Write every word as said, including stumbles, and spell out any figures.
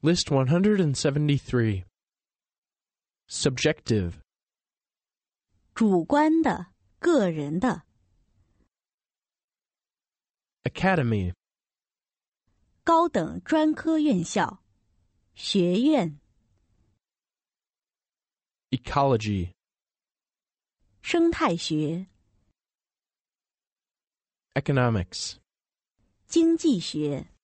List one hundred seventy-three. Subjective. 主观的，个人的。 Academy. 高等专科院校，学院。 Ecology. 生态学。 Economics. 经济学。